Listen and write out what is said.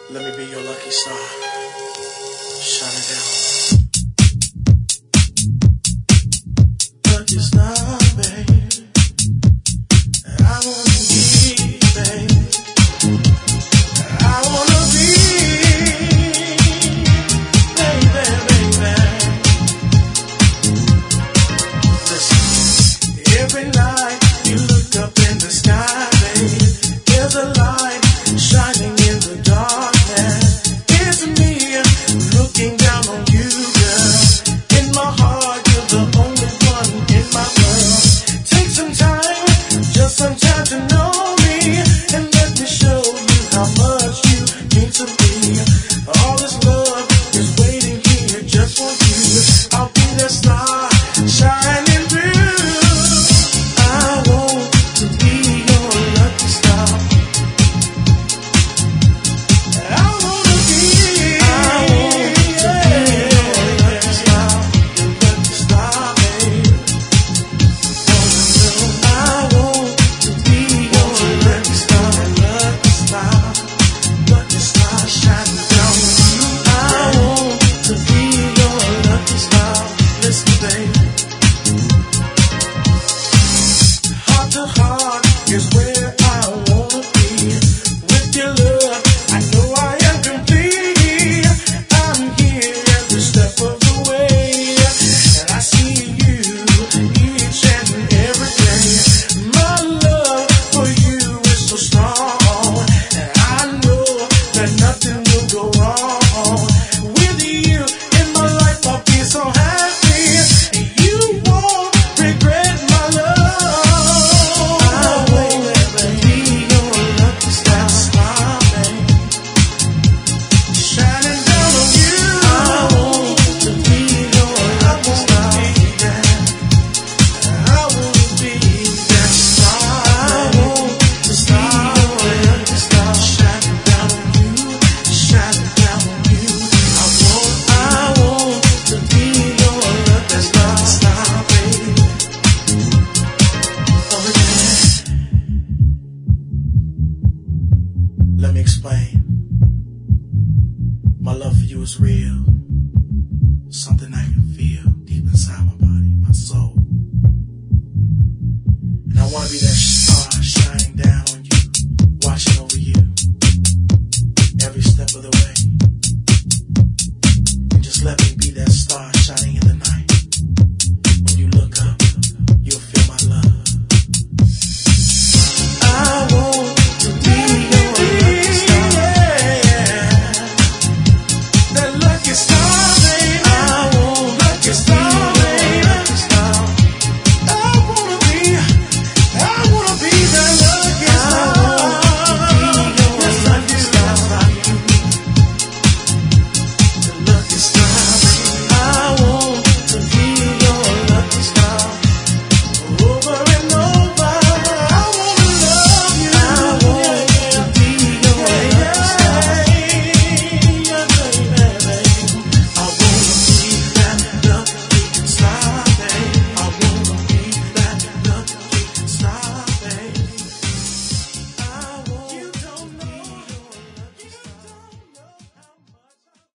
Let me be your lucky star, shining down. Lucky star, baby. I wanna be, baby. I wanna be, baby. Listen, every night you look up in the sky, baby. There's a light shining in the dark. It's me looking down on you, girl. In my heart, you're the only one in my world. Take some time, just some time to know me, and let me show you how much you mean to me. All this love is waiting here just for you. I'll be that star shining through. I want to be your lucky star. Is where I wanna be. With your love, I know I am complete. I'm here every step of the way, and I see you each and every day. My love for you is so strong, and I know that nothing will go wrong. With you in my life, I'll be so happy. You won't regret my love. Let me explain. My love for you is real. Something I can feel deep inside my body, my soul. And I want to be that